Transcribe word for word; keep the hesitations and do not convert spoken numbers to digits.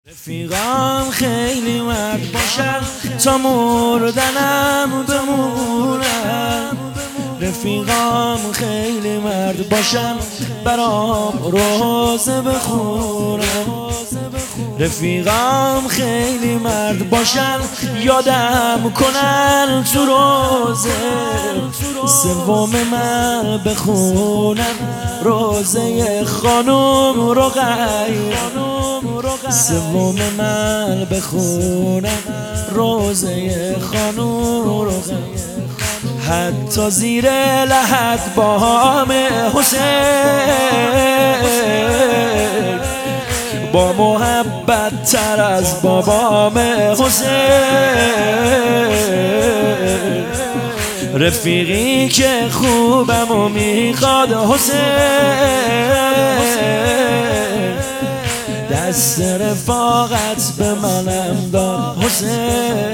رفیقام خیلی مرد باشن تا مردنم بمونم. رفیقام خیلی مرد باشن برام روزه بخونم. رفیقام خیلی مرد باشن یادم کنن تو روزه سوم من بخونم. روزه خانم رقیه سوم من بخونم. روزه خانم رقیه حتی زیر لحد بام حسین با محبت تر از بابام حسین. رفیقی که خوبم و میخواد حسین دست رفاقت به منم داد حسین.